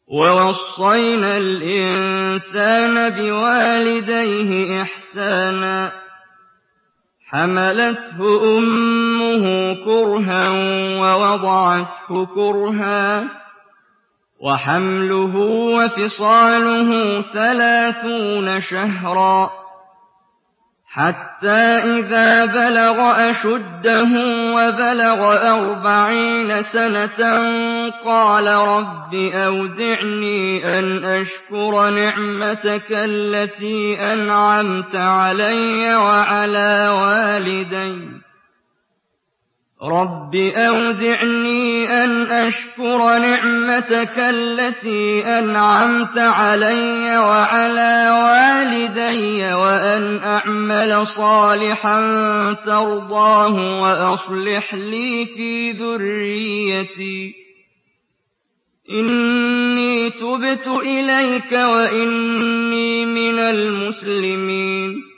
وَوَصَّيْنَا الْإِنسَانَ بِوَالِدَيْهِ إِحْسَانًا ۖ حَمَلَتْهُ أُمُّهُ كُرْهًا وَوَضَعَتْهُ كُرْهًا ۖ وَحَمْلُهُ وَفِصَالُهُ 30 شَهْرًا، حَتَّىٰ إِذَا بَلَغَ أَشُدَّهُ وَبَلَغَ 40 سَنَةً قَالَ رَبِّ أَوْزِعْنِي أَنْ أَشْكُرَ نِعْمَتَكَ الَّتِي أَنْعَمْتَ عَلَيَّ وَعَلَىٰ وَالِدَيَّ وَأَنْ أَعْمَلَ صَالِحًا تَرْضَاهُ وَأَصْلِحْ لِي فِي ذُرِّيَّتِي ۖ إِنِّي تُبْتُ إِلَيْكَ وَإِنِّي مِنَ الْمُسْلِمِينَ